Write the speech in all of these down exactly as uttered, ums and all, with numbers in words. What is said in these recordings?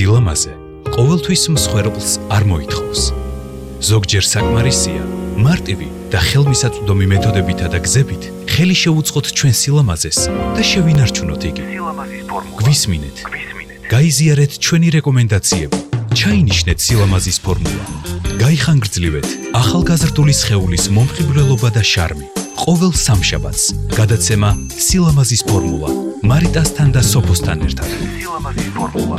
სილამაზე ყოველთვის მსხვერპლს არ მოითხოვს. ზოგჯერ საკმარისია მარტივი და ხელმისაწვდომი მეთოდებითა და გზებით ხელი შეუწყოთ ჩვენ სილამაზეს და შევინარჩუნოთ იგი. სილამაზის ფორმულა. გვისმინეთ. გაიზიარეთ ჩვენი რეკომენდაციები. ჩაინიშნეთ სილამაზის ფორმულა. გაიხანგრძლივეთ ახალგაზრდული სხეულის მომხიბვლელობა და შარმი. ყოველ სამშაბათს გადაცემა სილამაზის ფორმულა მარიტასთან და სოფოსთან ერთად. სილამაზის ფორმულა.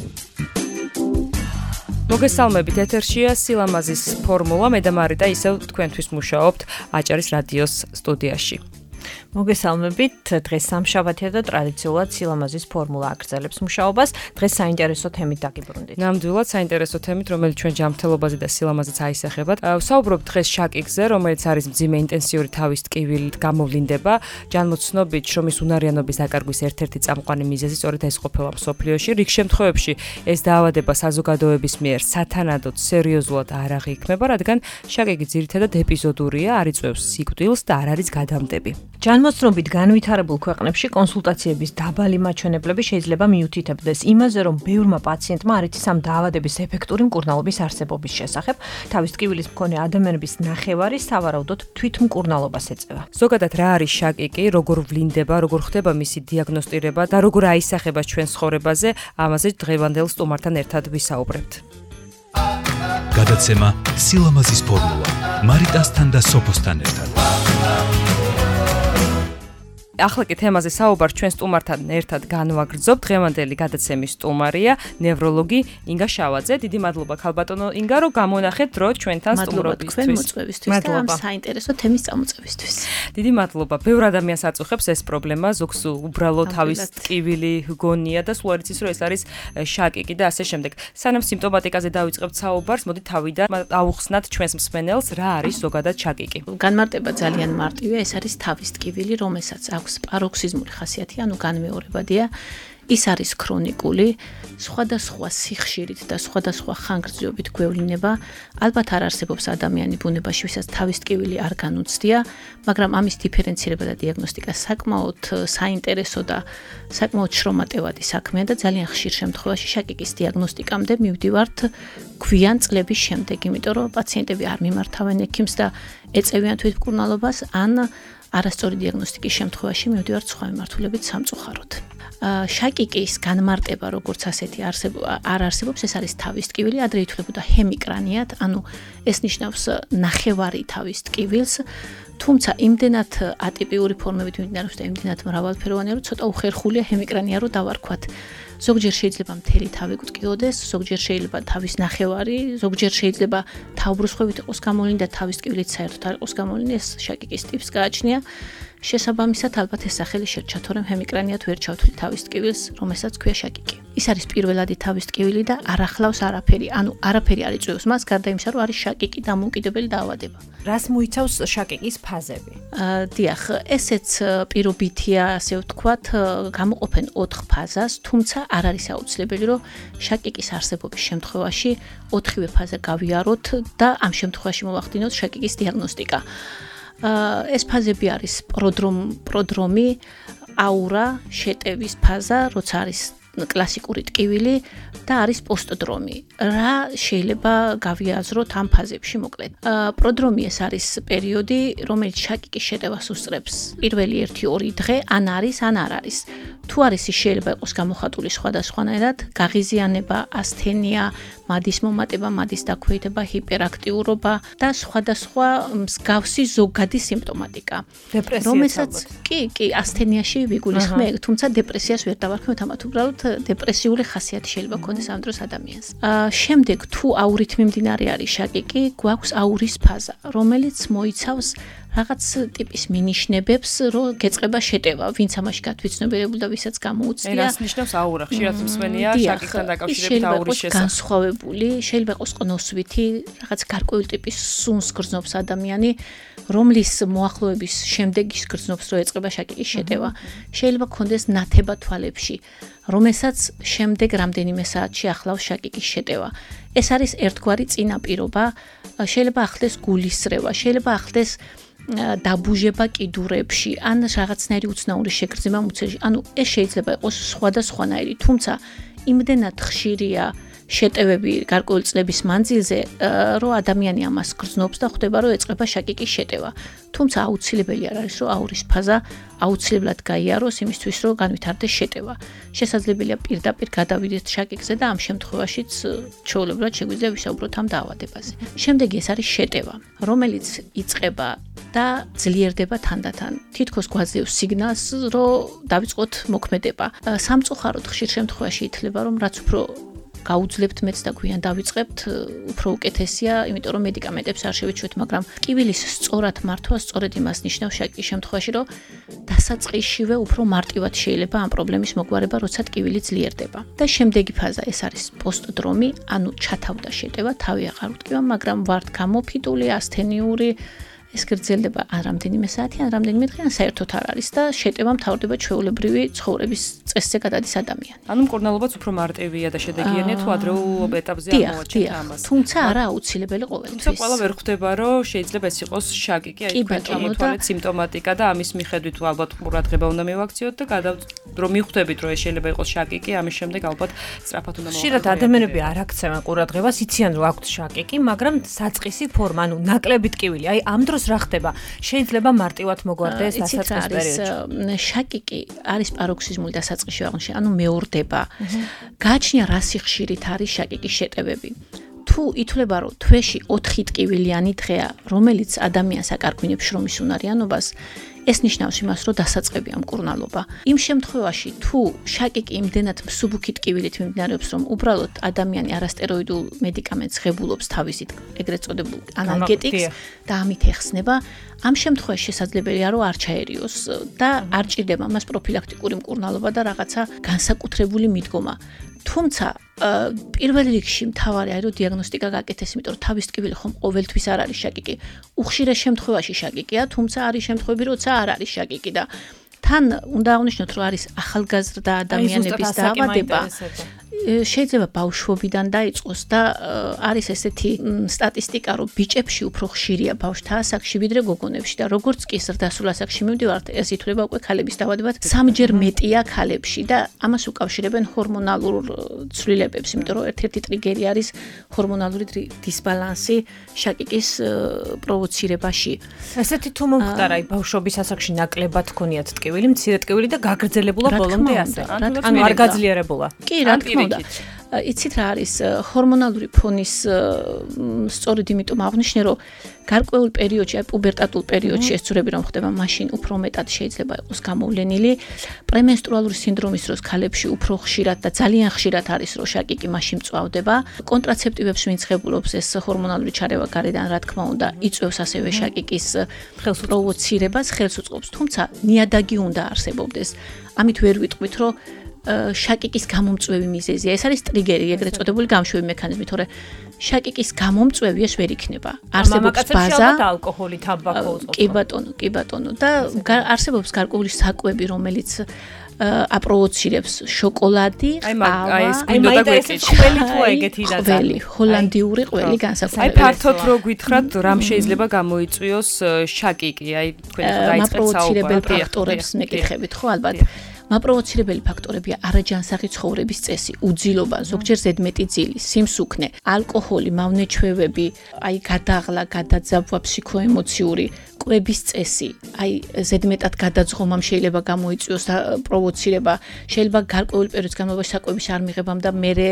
მოგესალმებით, ეთერშია სილამაზის ფორმულა. მე და მარიტა ისევ თქვენთვის მუშაობთ აჭარის რადიოს სტუდიაში. მოგესალმებით, დღეს სამშაბათია და ტრადიციულად სილამაზის ფორმულა აგრძელებს მუშაობას. დღეს საინტერესო თემით დაგიბრუნდით. ნამდვილად საინტერესო თემით, რომელიც ჩვენ ჯანმრთელობაზე და სილამაზეც აისახებათ. ვსაუბრობთ დღეს შაკიკზე, რომელიც არის მძიმე ინტენსიური თავის ტკივილით გამოვლინდება. ჯანმრთელობით შრომის უნარიანობის დაკარგვის ერთ-ერთი წამყვანი მიზეზი სწორედ ეს ყოფილა მსოფლიოში. რიგ შემთხვევებში ეს დაავადება საზოგადოების მიერ სათანადოდ სერიოზულად არ აღიქმება, რადგან შაკიკი ძირითადად ეპიზოდურია, არ იწვევს სიკვდილს და არ არის გადამდები. ჯანმრთელობით განვითარებულ ქვეყნებში კონსულტაციების დაბალი მაჩვენებლები შეიძლება მიუთითებდეს იმაზე, რომ ბევრმა პაციენტმა არ იცის ამ დაავადების ეფექტური მკურნალობის არსებობის შესახებ. თავის ტკივილის მქონე ადამიანების ნახევარი სავარაუდოდ თვითმკურნალობას ეწევა. ზოგადად რა არის შაკიკი, როგორ ვლინდება, როგორ ხდება მისი დიაგნოსტირება და როგორ აისახება ჩვენ ცხოვრებაზე, ამაზე დღევანდელ სტუმართან ერთად ვისაუბრებთ. გადაცემა სილამაზის ფორმულა მარიტასთან და სოფოსთან ერთად. ახლა კი თემაზე საუბარს ჩვენ სტუმართან ერთად განვაგრძობ. დღევანდელი გადაცემის სტუმარია ნევროლოგი ინგა შავაძე. დიდი მადლობა ქალბატონო ინგა, რომ გამონახეთ დრო ჩვენთან სტუმრობისთვის. მადლობა თქვენ მოწვევისთვის და ამ საინტერესო თემის წამოწევისთვის. დიდი მადლობა. ბევრ ადამიანს აწუხებს ეს პრობლემა, ზოგს უბრალოდ თავის ტკივილი გონია და სულ არ იცის, რომ ეს არის შაკიკი და ასე შემდეგ. სანამ სიმპტომატიკაზე დავიწყებთ საუბარს, მოდი თავიდან აუხსნათ ჩვენს მსმენელს, რა არის ზოგადად შაკიკი. განმარტება ძალიან მარტივია, ეს არის თავის ტკივილი, რომელსაც აქვს პაროქსიზმური ხასიათი, ანუ განმეორებადია. ის არის ქრონიკული, სხვადასხვა სიხშირით და სხვადასხვა ხანგრძლივობით გვევლინება. ალბათ არ არსებობს ადამიანი ბუნებაში, ვისაც თავის ტკივილი არ განუცდია, მაგრამ ამის დიფერენცირება და დიაგნოსტიკა საკმაოდ საინტერესო და საკმაოდ შრომატევადი საქმეა და ძალიან ხშირ შემთხვევაში შაკიკის დიაგნოსტიკამდე მივდივართ გვიან წლების შემდეგ, იმიტომ რომ პაციენტები არ მიმართავენ ექიმს და ეწევიან თვითმკურნალობას, ან არასწორი დიაგნოსტიკის შემთხვევაში მივდივართ სხვა მიმართულებით სამწუხაროდ. შაკიკის განმარტება როგორც ასეთი არ არსებობს, ეს არის თავის ტკივილი, ადრე ითვლებოდა ჰემიკრანიად, ანუ ეს ნიშნავს ნახევარი თავის ტკივილს, თუმცა იმდენად ატიპიური ფორმებით მიმდინარეობს და იმდენად მრავალფეროვანია, რომ ცოტა უხერხულია ჰემიკრანია რო დავარქვათ. ზოგჯერ შეიძლება მთელი თავი გვტკიოდეს, ზოგჯერ შეიძლება თავის ნახევარი, ზოგჯერ შეიძლება თავბრუსხვევით იყოს გამოვლინი და თავის ტკივილით საერთოდ არ იყოს გამოვლინი, ეს შაკიკის ტიპს გააჩნია. შესაბამისად, ალბათ ეს სახელი შერჩა, თორემ ჰემიკრანიად ვერ ჩავთვლით თავის ტკივილს, რომელსაც ქვია შაკიკი. ის არის პირველადი თავის ტკივილი და არ ახლავს არაფერი, ანუ არაფერი არ იწვევს მას, გარდა იმისა, რომ არის შაკიკი დამოუკიდებელი დაავადება. რას მოიცავს შაკიკის ფაზები? დიახ, ესეც პირობითია, ასე ვთქვათ, გამოყოფენ ოთხ ფაზას, თუმცა არ არის აუცილებელი, რომ შაკიკის არსებობის შემთხვევაში ოთხივე ფაზა გავიაროთ და ამ შემთხვევაში მოვახდინოთ შაკიკის დიაგნოსტიკა. ეს ფაზები არის პროდრომ, პროდრომი, აურა, შეტევის ფაზა, როცა არის კლასიკური ტკივილი და არის პოსტდრომი. რა შეიძლება გავიაზროთ ამ ფაზებში მოკლედ? პროდრომი ეს არის პერიოდი, რომელიც შაკიკის შეტევას უსწრებს. პირველი ერთი ორი დღე ან არის, ან არ არის. თუ არის, ის შეიძლება იყოს გამოხატული სხვადასხვანაირად, გაღიზიანება, ასთენია, მადის მომატება, მადის დაქვეითება, ჰიპერაქტიურობა და სხვადასხვა მსგავსი ზოგადი სიმპტომატიკა. რომელსაც კი, კი, ასთენიაში ვიგულისხმე, თუმცა დეპრესიას ვერ დავარქმევთ, ამათ უბრალოდ დეპრესიული ხასიათი შეიძლება ქონდეს ამ დროს ადამიანს. შემდეგ თუ აურით მიმდინარე არის შაკიკი, გვაქვს აურის ფაზა, რომელიც მოიცავს რაღაც ტიპის მინიშნებებს, რომ გეწყება შეტევა, ვინც ამაში გათვითცნობიერებულ და ვისაც გამოუცდია. რას ნიშნავს აურა? ხშირად მსმენია შაკიკთან დაკავშირებით აურის შესახებ. განსხვავებული, შეიძლება იყოს ყნოსვითი, რაღაც გარკვეული ტიპის სუნს გრძნობს ადამიანი, რომლის მოახლოების შემდეგ ის გრძნობს, რომ ეწყება შაკიკის შეტევა. შეიძლება ქონდეს ნათება თვალებში, რომელსაც შემდეგ რამდენიმე საათში ახლავს შაკიკის შეტევა. ეს არის ერთგვარი წინაპირობა, შეიძლება ახდეს გულისრევა, შეიძლება ახდეს დაბუჟება კიდურებში, ან რაღაცნაირი უცნაური შეგრძნება მუცელში. ანუ ეს შეიძლება იყოს სხვადასხვანაირი, თუმცა იმდენად ხშირია შეტევები გარკვეული წლების მანძილზე, რომ ადამიანი ამას გრძნობს და ხვდება, რომ ეწყება შაკიკის შეტევა. თუმცა აუცილებელი არ არის, რომ აურის ფაზა აუცილებლად გაიაროს იმისთვის, რომ განვითარდეს შეტევა. შესაძლებელია პირდაპირ გადავიდეთ შაკიკზე და ამ შემთხვევაშიც ჩვეულებრივად შეგვიძლია ვისაუბროთ ამ დაავადებაზე. შემდეგი ეს არის შეტევა, რომელიც იწყება და ძლიერდება თანდათან. თითქოს გვაძლევს სიგნალს, რომ დავიწყოთ მოქმედება. სამწუხაროდ ხშირ შემთხვევაში ითვლება, რომ რაც უფრო გაუძლებთ მეც და გვიან დავიწყებთ, უფრო უკეთესია, იმიტომ რომ მედიკამენტებს არ შევიჩვევთ, მაგრამ ტკივილის სწორად მართვა სწორედ იმას ნიშნავს შაკიკის შემთხვევაში, რომ დასაწყისშივე უფრო მარტივად შეიძლება ამ პრობლემის მოგვარება, როცა ტკივილი ძლიერდება. და შემდეგი ფაზა ეს არის პოსტდრომი, ანუ ჩათავდა შეტევა, თავი აღარ უტკივა, მაგრამ ვართ გამოფიტული, ასთენიური ეს გრძელდება ან რამდენიმე საათი, ან რამდენიმე დღე, ან საერთოდ არ არის და შეტევა მთავრდება ჩვეულებრივი ცხოვრების წესზე გადადის ადამიანი. ანუ მკურნალობაც უფრო მარტივია და შედეგიანია თუ ადრეულ ეტაპზე ამოვაჩენთ ამას. თუმცა არა აუცილებელი ყოველთვის. თუმცა ყველა ვერ ხვდება, რომ შეიძლება ეს იყოს შაკიკი, აი თქვენ ჩამოთვალეთ სიმპტომატიკა და ამის მიხედვით ალბათ ყურადღება უნდა მივაქციოთ და გადავ რომ მიხვდებით, რომ ეს შეიძლება იყოს შაკიკი, ამის შემდეგ ალბათ სწრაფად უნდა მოვაყენოთ. ხშირად ადამიანები არ აქცევენ ყურადღებას, იციან რომ აქვთ შაკიკი, მაგრამ საწყისი ფორმა, ანუ ნაკლები ტკივილი, აი ამ დროს რა ხდება? შეიძლება მარტივად მოგვარდეს დასაწყის პერიოდში. შაკიკი არის პაროქსიზმული დასაწყისში აღნიშნე, ანუ მეორდება. გააჩნია რა სიხშირით არის შაკიკის შეტევები. თუ ითვლება, რომ თვეში ოთხი ტკივილიანი დღეა, რომელიც ადამიანს აკარგვინებს შრომის უნარიანობას, ეს ნიშნავს იმას, რომ დასაწყებია მკურნალობა. იმ შემთხვევაში, თუ შაკიკი იმდენად მსუბუქი ტკივილით მიმდინარეობს, რომ უბრალოდ ადამიანი არასტეროიდულ მედიკამენტს ღებულობს თავისით, ეგრეთ წოდებულ ანალგეტიკს და ამით ეხსნება, ამ შემთხვევაში შესაძლებელია, რომ არ ჩაერიოს და არ ჭირდება მას პროფილაქტიკური მკურნალობა და რაღაცა განსაკუთრებული მიდგომა. თუმცა პირველ რიგში მთავარი არის, რომ დიაგნოსტიკა გაკეთდეს, იმიტომ რომ თავის ტკივილი ხომ ყოველთვის არ არის შაკიკი. უხშირეს შემთხვევაში შაკიკია, თუმცა არის შემთხვევები, როცა არ არის შაკიკი და თან უნდა აღნიშნოთ, რომ არის ახალგაზრდა ადამიანების დაავადება. შეიძლება ბავშვობიდან დაიწყოს და არის ესეთი სტატისტიკა, რომ ბიჭებში უფრო ხშირია ბავშვთა ასაკში ვიდრე გოგონებში და როგორც კი ზრდასრულ ასაკში მივდივართ, ეს ითვლება უკვე ქალების დაავადებად სამჯერ მეტია ქალებში და ამას უკავშირებენ ჰორმონალურ ცვლილებებს, იმიტომ რომ ერთ-ერთი ტრიგერი არის ჰორმონალური დისბალანსი შაკიკის პროვოცირებაში. ესეთი თუ მომხდარა, აი ბავშვობის ასაკში ნაკლებად ქონიათ ტკივილი, მცირე ტკივილი და გაგრძელებულა ბოლომდე ასე. ანუ არ გაძლიერებულა. კი, რა თქმა უნდა. იცით რა არის ჰორმონალური ფონის სწორედ იმიტომ აღნიშნე, რომ გარკვეულ პერიოდში, აი პუბერტატულ პერიოდში ეს ცურები რომ ხდება, მაშინ უფრო მეტად შეიძლება იყოს გამოვლენილი. პრემენსტრუალური სინდრომის დროს ქალებში უფრო ხშირად და ძალიან ხშირად არის, რომ შაკიკი მაშინ მწვავდება. კონტრაცეპტივებს ვინც ღებულობს, ეს ჰორმონალური ჩარევა გარედან, რა თქმა უნდა, იწვევს ასევე შაკიკის ხელს პროვოცირებას, ხელს უწყობს, თუმცა ნიადაგი უნდა არსებობდეს. ამით ვერ ვიტყვით, რომ შაკიკის გამომწვევი მიზეზია. ეს არის ტრიგერი, ეგრეთ წოდებული გამშვევი მექანიზმი, თორე შაკიკის გამომწვევი ეს ვერ იქნება. არსებობს ბაზა, ალკოჰოლი, თამბაქო უწყობს. კი ბატონო, კი ბატონო და არსებობს გარკვეული საკვები, რომელიც აპროვოცირებს შოკოლადი, ყავა, აი ეს გვინდა და გვეკითხა. ყველი თუ ეგეთი და ყველი, ჰოლანდიური ყველი განსაკუთრებით. აი ფართოდ რო გითხრათ, რამ შეიძლება გამოიწვიოს შაკიკი, აი თქვენ ხო დაიწყეთ მაპროვოცირებელ ფაქტორებს მეკითხებით, ხო ალბათ. მაპროვოცირებელი ფაქტორებია არაჯანსაღი ცხოვრების წესი, უძილობა, ზოგჯერ ზედმეტი ძილი, სიმსუქნე, ალკოჰოლი, მავნეჩვევები, აი გადაღლა, გადაძაბვა, ფსიქოემოციური კვების წესი, აი ზედმეტად გადაძღომამ შეიძლება გამოიწვიოს და პროვოცირება, შეიძლება გარკვეული პერიოდის განმავლობაში საკვების არ მიღებამ და მერე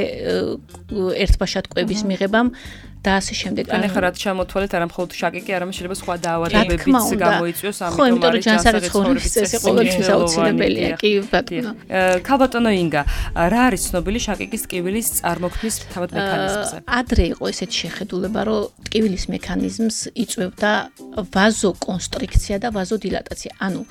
ერთბაშად კვების მიღებამ და ასე შემდეგ. ან ახლა რაც ჩამოთვალეთ, არა მხოლოდ შაკიკი, არამედ შეიძლება სხვა დაავადებებიც გამოიწვიოს, ამიტომ არის ჯანსაღი ცხოვრების წესი ყოველთვის აუცილებელია, კი ბატონო. ქალბატონო ინგა, რა არის ცნობილი შაკიკის ტკივილის წარმოქმნის თავად მექანიზმზე? ადრე იყო ესეთი შეხედულება, რომ ტკივილის მექანიზმს იწვევდა ვაზოკონსტრიქცია და ვაზოდილატაცია. ანუ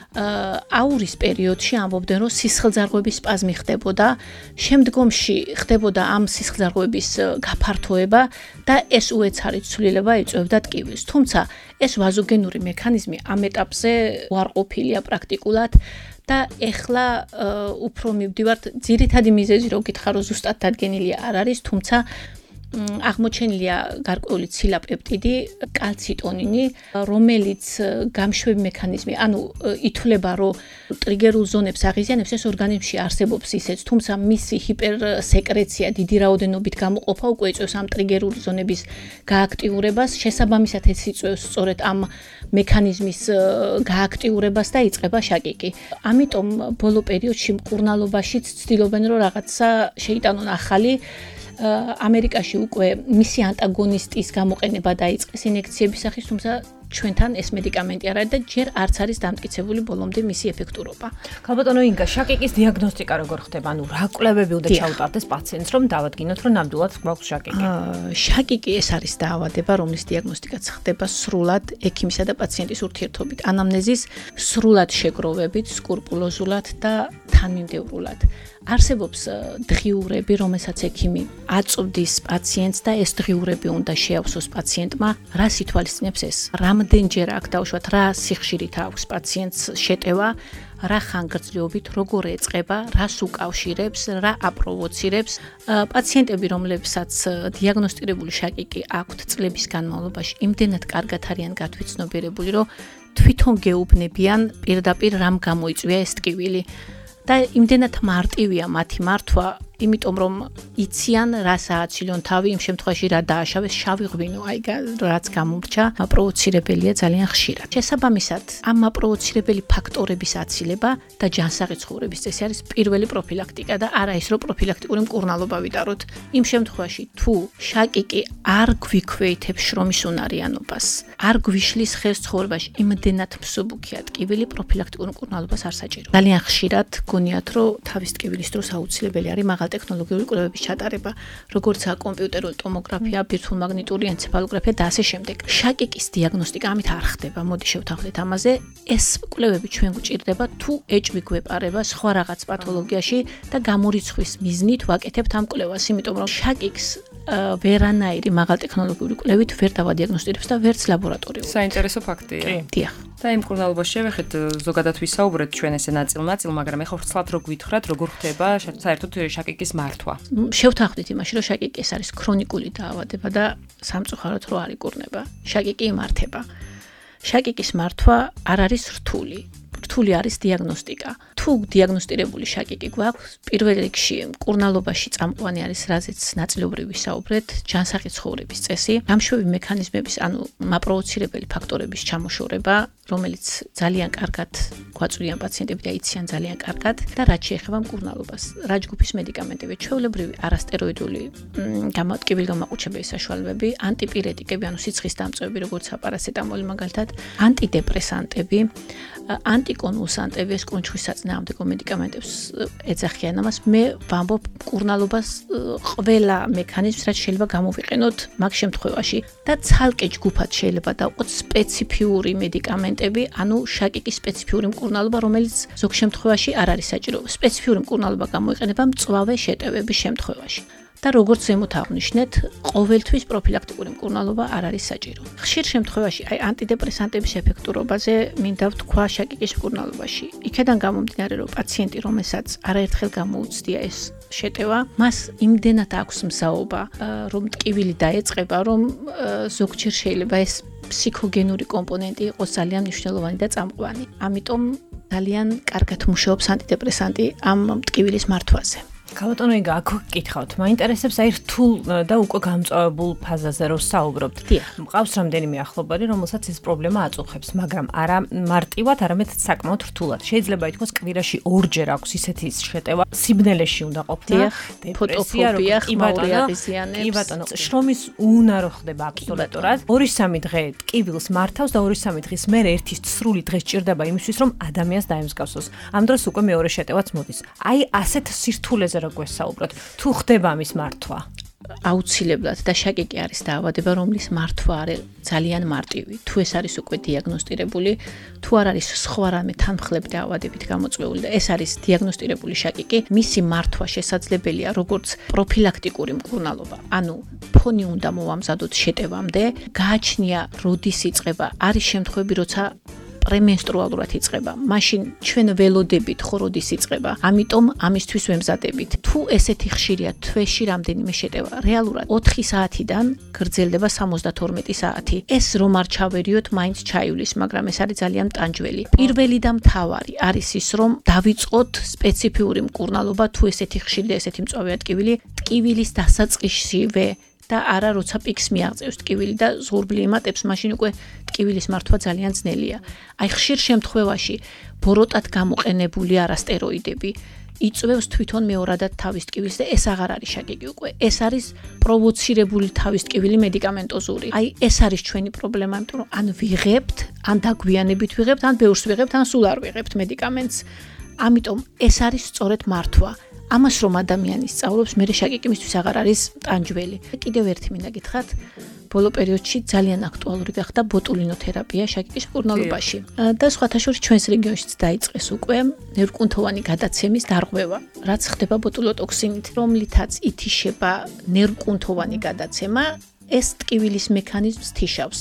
აურის პერიოდში ამბობდნენ, რომ სისხლძარღვების სპაზმი ხდებოდა, შემდგომში ხდებოდა ამ სისხლძარღვების გაფართოება და ეს უეცარი ცვლილება იწვევდა ტკივილს. თუმცა ეს ვაზოგენური მექანიზმი ამ ეტაპზე უარყოფილია პრაქტიკულად და ეხლა უფრო მივდივართ ძირითადი მიზეზი, რომ გითხარო ზუსტად დადგენილი არ არის, თუმცა აღმოჩენილია გარკვეული ცილა პეპტიდი, კალციტონინი, რომელიც გამშვები მექანიზმი, ანუ ითვლება, რომ ტრიგერულ ზონებს აღიზიანებს, ეს ორგანიზმში არსებობს ისეც, თუმცა მისი ჰიპერსეკრეცია დიდი რაოდენობით გამოყოფა უკვე იწვევს ამ ტრიგერული ზონების გააქტიურებას, შესაბამისად ეს იწვევს სწორედ ამ მექანიზმის გააქტიურებას და იწყება შაკიკი. ამიტომ ბოლო პერიოდში მკურნალობაშიც ცდილობენ, რომ რაღაცა შეიტანონ ახალი. ამერიკაში უკვე მისი ანტაგონისტის გამოყენება დაიწყეს ინექციების სახით, თუმცა ჩვენთან ეს მედიკამენტი არ არის და ჯერ არც არის დამტკიცებული ბოლომდე მისი ეფექტურობა. ქალბატონო ინგა, შაკიკის დიაგნოსტიკა როგორ ხდება? ანუ რა კვლევები უნდა ჩაუტარდეს პაციენტს, რომ დავადგინოთ, რომ ნამდვილად გვაქვს შაკიკი? შაკიკი ეს არის დაავადება, რომლის დიაგნოსტიკაც ხდება სრულად ექიმისა და პაციენტის ურთიერთობით, ანამნეზის სრულად შეგროვებით, სკრუპულოზულად და თანმიმდევრულად. არსებობს დღიურები, რომელსაც ექიმი აწვდის პაციენტს და ეს დღიურები უნდა შეავსოს პაციენტმა, რას ითვალისწინებს ეს? რამდენჯერ აქ დავუშვათ, რა სიხშირით აქვს პაციენტს შეტევა, რა ხანგრძლივობით, როგორ ეწყება, რას უკავშირებს, რა აპროვოცირებს. პაციენტები, რომლებსაც დიაგნოსტირებული შაკიკი აქვთ წლების განმავლობაში, იმდენად კარგად არიან გათვითცნობიერებული, რომ თვითონ გეუბნებიან პირდაპირ რამ გამოიწვია ეს ტკივილი. და იმდენად მარტივია მათი მართვა, იმიტომ რომ იციან რა სააცილონ თავი, იმ შემთხვევაში რა დააშავეს შავი ღვინო, აი რაც გამომრჩა, აპროვოცირებელია ძალიან ხშირად. შესაბამისად, ამ აპროვოცირებელი ფაქტორების აცილება და ჯანსაღი ცხოვრების წესი არის პირველი პროფილაქტიკა და არა ის, რომ პროფილაქტიკური მკურნალობა ვიტაროთ. იმ შემთხვევაში, თუ შაკიკი არ გვიქვეითებს შრომის უნარიანობას, არ გვიშლის ხელს ცხოვრებაში, იმდენად მსუბუქია ტკივილი, პროფილაქტიკურ მკურნალობას არ საჭირო. ძალიან ხშირად გონიათ, რომ თავის ტკივილის დროს აუცილებელი არის მაღალ ტექნოლოგიური კვლევების ჩატარება, როგორიცაა კომპიუტერული ტომოგრაფია, ბირთვულმაგნიტური ენცეფალოგრაფია და ასე შემდეგ. შაკიკის დიაგნოსტიკა ამით არ ხდება. მოდი შევთანხმდეთ ამაზე. ეს კვლევები ჩვენ გვჭირდება, თუ ეჭვი გვეპარება სხვა რაღაც პათოლოგიაში და გამორიცხვის მიზნით ვაკეთებთ ამ კვლევას, იმიტომ რომ შაკიკს ვერანაირი მაღალ ტექნოლოგიური კვლევით ვერ დავადიაგნოსტირებს და ვერც ლაბორატორიული. საინტერესო ფაქტია. დიახ. და იმ მკურნალობაში შევეხეთ, ზოგადად ვისაუბრეთ ჩვენ ესე ნაწილ-ნაწილ, მაგრამ ეხლა ვრცლად რო გვითხრათ, როგორ ხდება საერთოდ შაკიკის მართვა. შევთანხმდით იმაში, რომ შაკიკი ეს არის ქრონიკული დაავადება და სამწუხაროდ რო არ იკურნება. შაკიკი იმართება. შაკიკის მართვა არ არის რთული. რთული არის დიაგნოსტიკა. თუ დიაგნოსტირებული შაკიკი გვაქვს, პირველ რიგში მკურნალობაში წამყვანი არის, რაზეც ნაწილობრივ ვისაუბრეთ, ჯანსაღი ცხოვრების წესი, გამშვები მექანიზმების, ანუ მაპროვოცირებელი ფაქტორების ჩამოშორება, რომელიც ძალიან კარგად გვაწვდიან პაციენტები და იციან ძალიან კარგად და რაც შეეხება მკურნალობას. რა ჯგუფის მედიკამენტები, ჩვეულებრივი არასტეროიდული გამატკივილი გამაყუჩებელი საშუალებები, ანტიპირეტიკები, ანუ სიცხის დამწვევები, როგორიცაა პარაცეტამოლი მაგალითად, ანტიდეპრესანტები, ანტიკონვულსანტები, ეს კუნჩხვის საწინააღმდეგო მედიკამენტებს ეძახიან ამას. მე ვამბობ მკურნალობას ყველა მექანიზმს, რაც შეიძლება გამოვიყენოთ მაგ შემთხვევაში და ცალკე ჯგუფად შეიძლება დავყოთ სპეციფიური მედიკამენტები, ანუ შაკიკის სპეციფიური მკურნალობა, რომელიც ზოგ შემთხვევაში არ არის საჭირო. სპეციფიური მკურნალობა გამოიყენება მწვავე შეტევების შემთხვევაში. და როგორც ზემოთ აღვნიშნეთ, ყოველთვის პროფილაქტიკური მკურნალობა არ არის საჭირო. ხშირ შემთხვევაში, აი ანტიდეპრესანტების ეფექტურობაზე მინდა ვთქვა შაკიკის მკურნალობაში. იქედან გამომდინარე, რომ პაციენტი, რომელსაც არაერთხელ გამოუცდია ეს შეტევა, მას იმდენად აქვს მზაობა, რომ ტკივილი დაეწყება, რომ ზოგჯერ შეიძლება ეს ფსიქოგენური კომპონენტი იყოს ძალიან მნიშვნელოვანი და წამყვანი. ამიტომ ძალიან კარგად მუშაობს ანტიდეპრესანტი ამ ტკივილის მართვაზე. ქალბატონო ინგა, აქ გკითხავთ, მაინტერესებს აი რთულ და უკვე გამწვავებულ ფაზაზე რო საუბრობთ. მყავს რამდენიმე ახლობარი, რომელსაც ეს პრობლემა აწუხებს, მაგრამ არა მარტივად, არამედ საკმაოდ რთულად. შეიძლება ითქვას, კვირაში ორჯერ აქვს ისეთი შეტევა, სიბნელეში უნდა ყოფნა, ფოტოფობია, ხმაური აღიზიანებს. კი ბატონო, შრომის უნარო ხდება აბსოლუტურად. ორი სამი დღე ტკივილს მართავს და ორი სამი დღის მერე ერთი სრული დღე სჭირდება იმისთვის, რომ ადამიანს დაემსგავსოს. ამ დროს უკვე მეორე შეტევაც მოდის. აი ასეთ სირთულეზე რო გვესაუბროთ, თუ ხდება ამის მართვა? აუცილებლად და შაკიკი არის დაავადება, რომლის მართვა არის ძალიან მარტივი. თუ ეს არის უკვე დიაგნოსტირებული, თუ არ არის სხვა რამე თანმხლებ დაავადებით გამოწვეული და ეს არის დიაგნოსტირებული შაკიკი, მისი მართვა შესაძლებელია როგორც პროფილაქტიკური მკურნალობა. ანუ ფონი უნდა მოვამზადოთ შეტევამდე, გააჩნია როდის იწყება. არის შემთხვევები, როცა პრემენსტრუალურად იწყება. მაშინ ჩვენ ველოდებით ხო როდის იწყება. ამიტომ ამისთვის ვემზადებით. თუ ესეთი ხშირია თვეში რამდენიმე შეტევა, რეალურად ოთხი საათიდან გრძელდება სამოცდათორმეტი საათი. ეს რომ არ ჩავერიოთ, მაინც ჩაივლის, მაგრამ ეს არის ძალიან ტანჯველი. პირველი და მთავარი არის ის, რომ დავიწყოთ სპეციფიური მკურნალობა, თუ ესეთი ხშირი და ესეთი მწვავეა ტკივილი, ტკივილის დასაწყისშივე და არა როცა პიკს მიაღწევს ტკივილი და ზღურბლი იმატებს, მაშინ უკვე ტკივილის მართვა ძალიან ძნელია. აი ხშირ შემთხვევაში ბოროტად გამოყენებული არასტეროიდები იწვევს თვითონ მეორადად თავის ტკივილს და ეს აღარ არის შაკიკი უკვე. ეს არის პროვოცირებული თავის ტკივილი მედიკამენტოზური. აი ეს არის ჩვენი პრობლემა, იმიტომ რომ ან ვიღებთ, ან დაგვიანებით ვიღებთ, ან ბევრს ვიღებთ, ან სულ არ ვიღებთ მედიკამენტს. ამიტომ ეს არის სწორედ მართვა. ამას რომ ადამიანი სწავლობს, მე შაკიკი მისთვის აღარ არის ტანჯველი. კიდევ ერთი მინდა გითხრათ, ბოლო პერიოდში ძალიან აქტუალური გახდა ბოტულინოთერაპია შაკიკის მკურნალობაში. და სხვათა შორის ჩვენს რეგიონშიც დაიწყეს უკვე ნერვკუნთოვანი გადაცემის დარღვევა, რაც ხდება ბოტულოტოქსინით, რომლითაც ითიშება ნერვკუნთოვანი გადაცემა, ეს ტკივილის მექანიზმს თიშავს.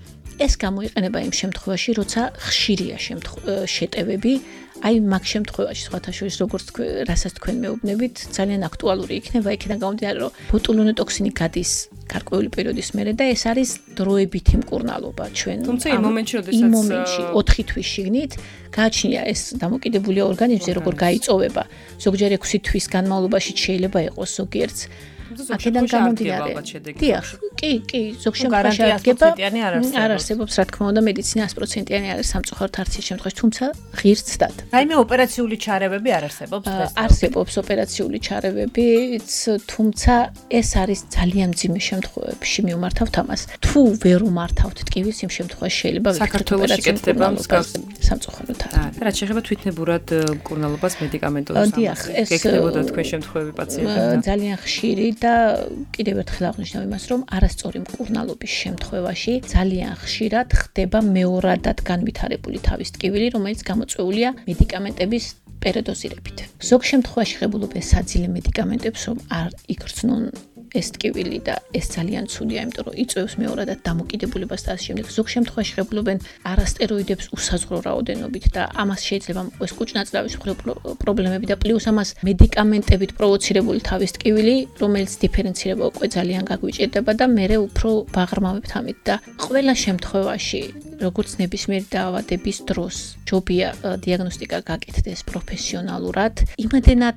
ეს გამოიყენება იმ შემთხვევაში, როცა ხშირია შეტევები, აი მაგ შემთხვევაში სხვათა შორის როგორც რასაც თქვენ მეუბნებით, ძალიან აქტუალური იქნება იქიდან გამომდინარე, რომ ბოტულინოტოქსინი გადის გარკვეული პერიოდის მერე და ეს არის დროებითი მკურნალობა ჩვენ. თუმცა იმ მომენტში, როდესაც იმ მომენტში ოთხი თვის შიგნით გააჩნია ეს დამოკიდებულია ორგანიზმზე, როგორ გაიწოვება. ზოგჯერ ექვსი თვის განმავლობაში შეიძლება იყოს ზოგიერთს აქედან გამომდინარე. დიახ, კი, კი, ზოგ შემთხვევაში აღგება არ არსებობს, რა თქმა უნდა, მედიცინა sto პროცენტიანი არის სამწუხაროდ არც ის შემთხვევაში, თუმცა ღირს ცდად. რაიმე ოპერაციული ჩარევები არ არსებობს დღეს? არსებობს ოპერაციული ჩარევებიც, თუმცა ეს არის ძალიან მძიმე შემთხვევებში მიმართავთ ამას. თუ ვერ უმართავთ ტკივილს, იმ შემთხვევაში შეიძლება საქართველოში კეთდება მსგავს სამწუხაროდ არა. რაც შეეხება თვითნებურად მკურნალობას მედიკამენტოზურ დიახ, ეს გეკნებოდა თქვენ შემთხვევები პაციენტებთან. ძალიან ხშირი და კიდევ ერთხელ აღნიშნავ იმას, რომ არასწორი მკურნალობის შემთხვევაში ძალიან ხშირად ხდება მეორადად განვითარებული თავის ტკივილი, რომელიც გამოწვეულია მედიკამენტების პერედოზირებით. ზოგ შემთხვევაში ღებულობენ საძილე მედიკამენტებს, რომ არ იგრძნონ ეს ტკივილი და ეს ძალიან ცუდია, იმიტომ რომ იწვევს მეორადად დამოკიდებულებას და ამ შემდეგ. ზოგ შემთხვევაში ღებულობენ არასტეროიდებს უსაზღვრო რაოდენობით და ამას შეიძლება მოყვეს კუჭნაწლავის პრობლემები და პლუს ამას მედიკამენტებით პროვოცირებული თავის ტკივილი, რომელიც დიფერენცირება უკვე ძალიან გაგვიჭირდება და მე უფრო ბაღრმავებთ ამით და ყველა შემთხვევაში როგორც ნებისმიერი დაავადების დროს ჯობია დიაგნოსტიკა გაკეთდეს პროფესიონალურად. იმედენად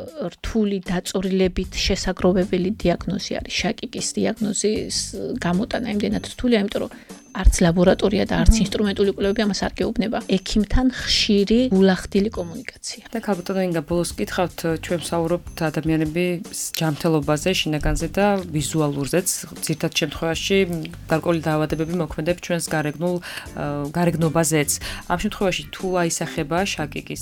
რთული დაწორილებით შესაგროვებელი დიაგნოზი არის შაკიკის დიაგნოზის გამოტანა, იმდენად რთულია, იმიტომ რომ არც ლაბორატორია და არც ინსტრუმენტული კვლევები ამას არ გეუბნება. ექიმთან ხშირი გულახდილი კომუნიკაცია. და ქალბატონო ინგა, ბოლოს გითხავთ, ჩვენ ვსაუბრობთ ადამიანების ჯანმრთელობაზე, შინაგანზე და ვიზუალურზეც. ძირთად შემთხვევაში გარკვეული დაავადებები მოქმედებს ჩვენს გარეგნულ გარეგნობაზეც. ამ შემთხვევაში თუ აისახება შაკიკის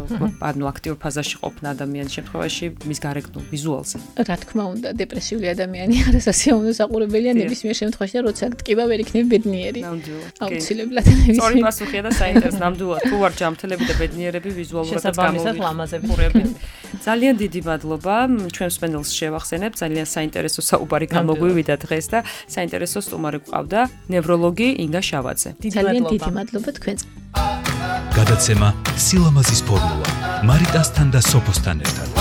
ანუ აქტიურ ფაზაში ყოფნა ადამიანის შემთხვევაში მის გარეგნულ ვიზუალზე. რა თქმა უნდა, დეპრესიული ადამიანი არასასიამოვნო საყურებელია ნებისმიერ შემთხვევაში და როცა ტკივა ვერ იქნება ბედნიერი. აუცილებლად ნებისმიერ. სწორი პასუხია და საინტერესო ნამდვილად თუ არ ჯანმრთელები და ბედნიერები ვიზუალურადაც გამოვიყურებენ. ძალიან დიდი მადლობა. ჩვენ მსმენელს შევახსენებ, ძალიან საინტერესო საუბარი გამოგვივიდა დღეს და საინტერესო სტუმარი გვყავდა ნევროლოგი ინგა შავაძე. ძალიან დიდი მადლობა თქვენს. გადაცემა სილამაზის ფორმულა მარიტასთან და სოფოსთან ერთად.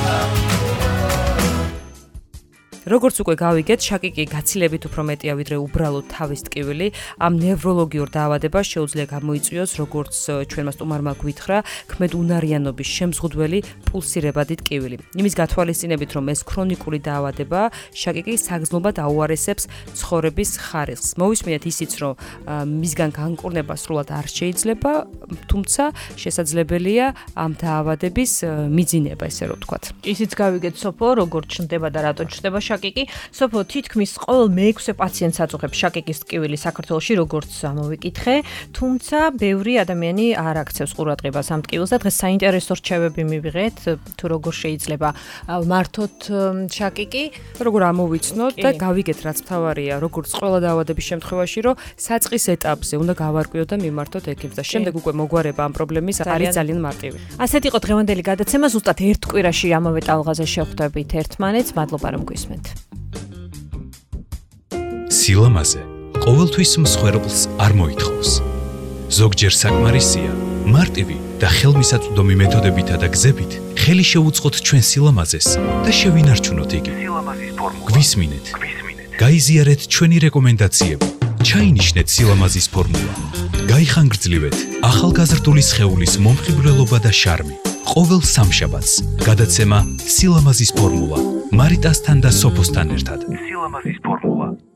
როგორც უკვე გავიგეთ, შაკიკი გაცილებით უფრო მეტია ვიდრე უბრალოდ თავის ტკივილი. ამ ნევროლოგიურ დაავადებას შეუძლია გამოიწვიოს, როგორც ჩვენმა სტუმარმა გვითხრა, ქმედ უნარიანობის შემზღუდველი პულსირებადი ტკივილი. იმის გათვალისწინებით, რომ ეს ქრონიკული დაავადება შაკიკი საგრძნობად აუარესებს ცხოვრების ხარისხს. მოვისმინეთ ისიც, რომ მისგან განკურნება სრულად არ შეიძლება, თუმცა შესაძლებელია ამ დაავადების მიძინება, ესე რომ ვთქვათ. ისიც გავიგეთ სოფო, როგორც ჩნდება და რატო ჩნდება შაკიკი. სოფო, თითქმის ყოველ მეექვსე პაციენტს აწუხებს შაკიკის ტკივილი საქართველოში, როგორც ამოვიკითხე, თუმცა ბევრი ადამიანი არ აქცევს ყურადღებას ამ ტკივილს და დღეს საინტერესო რჩევები მივიღეთ, თუ როგორ შეიძლება მართოთ შაკიკი, როგორ ამოვიცნოთ და გავიგეთ, რაც მთავარია, როგორც ყველა დაავადების შემთხვევაში, რომ საწყის ეტაპზე უნდა გავარკვიოთ და მიმართოთ ექიმს და შემდეგ უკვე მოგვარება ამ პრობლემის არის ძალიან მარტივი. ასეთ იყო დღევანდელი გადაცემა, ზუსტად ერთ კვირაში ამავე ტალღაზე შევხვდებით ერთმანეთს. მადლობა რომ გვისმენთ. სილამაზე ყოველთვის მსხვერპლს არ მოითხოვს. ზოგჯერ საკმარისია მარტივი და ხელმისაწვდომი მეთოდებითა და გზებით ხელი შეუწყოთ ჩვენ სილამაზეს და შევინარჩუნოთ იგი. სილამაზის ფორმულა. გვისმინეთ. გვისმინეთ. გაიზიარეთ ჩვენი რეკომენდაციები. ჩაინიშნეთ სილამაზის ფორმულა. გაიხანგრძლივეთ ახალგაზრდული სხეულის მომხიბვლელობა და შარმი. ყოველ სამშაბათს გადაცემა სილამაზის ფორმულა მარიტასთან და სოფოსთან ერთად. სილამაზის ფორმულა.